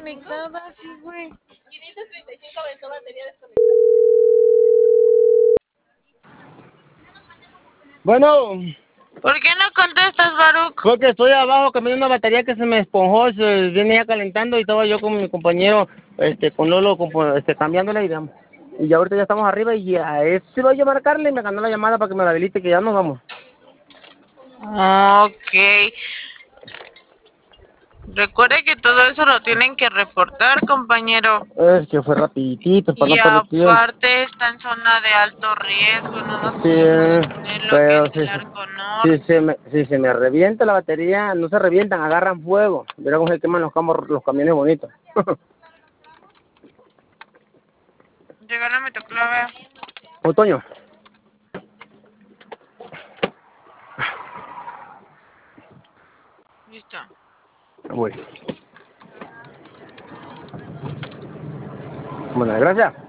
desconectada, sí, güey. 535 aventó batería desconectada. Bueno, ¿Por qué no contestas, Baruch? porque estoy abajo cambiando una batería que se me esponjó, se viene ya calentando y estaba yo con mi compañero, con Lolo, cambiándola y ya ahorita ya estamos arriba y a este iba yo a marcarle y me ganó la llamada para que me la habilite que ya nos vamos. Ok. Recuerde que todo eso lo tienen que reportar, compañero. Es que fue rapidito para Y no perder tiempo. aparte está en zona de alto riesgo, no nos Sí, podemos detener lo que pero es el arco si norte. se me revienta la batería, no se revientan, agarran fuego. Mira cómo se queman los camiones bonitos. Regálame tu clave. Otoño. Listo. Voy. Bueno, gracias.